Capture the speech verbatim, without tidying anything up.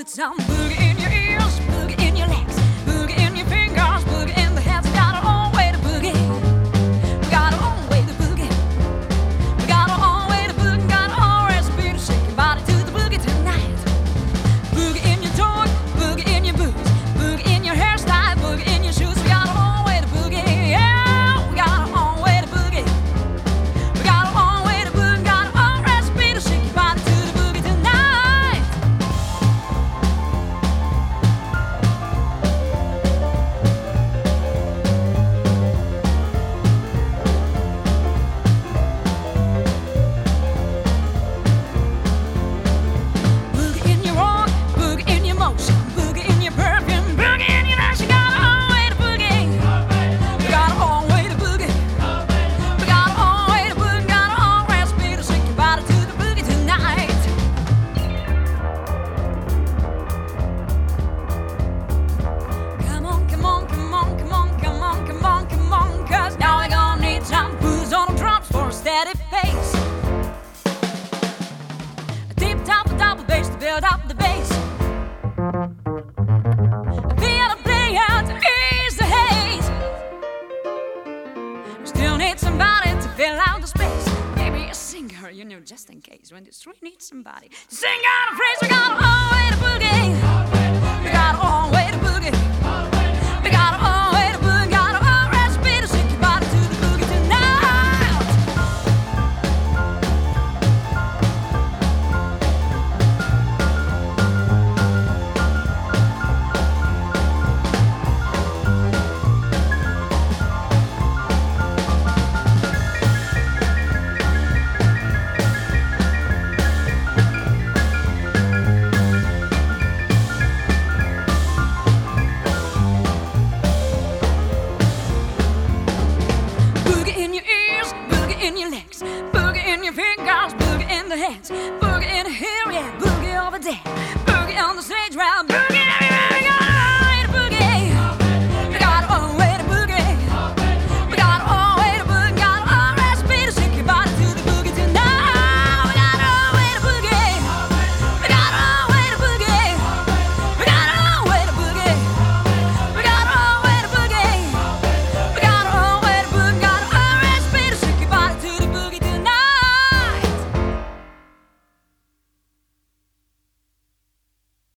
need some boogie in your ears, boogie in your legs, boogie in your fingers, boogie in the hands. We got our own way to boogie. We got our own way to boogie. We got our own way to boogie. Got our own recipe to shake your body to the boogie tonight. Boogie in your talk, boogie in your boots, boogie in your hairstyle, boogie in your shoes. We got our own way to boogie. Yeah, we got our own way to boogie. We got our own way to boogie. Got our own recipe to shake your body to the boogie tonight. Boogie in your walk, boogie in your motion, boogie in your perfume, boogie in your dance. You got our own way to boogie. We got our own way to boogie. We got our own way to boogie. Got our own recipe to shake your body to the boogie tonight. Come on, come on, come on, come on, come on, come on, come on, 'cause now we're gonna need some booze on the drums for a steady pace. A deep top, a double bass to build up the bass. A piano player to ease the haze. Still need somebody to fill out the space. Maybe a singer, you know, just in case when the street needs somebody to sing out a phrase. We got our own way to boogie. We got our own way to boogie. We got our own way to boogie. Got our own recipe to shake your body to the boogie tonight. Boogie in your ears, boogie in your legs, boogie in your fingers, boogie in the hands, boogie in here, yeah, boogie over there, boogie on the stage, round, boogie.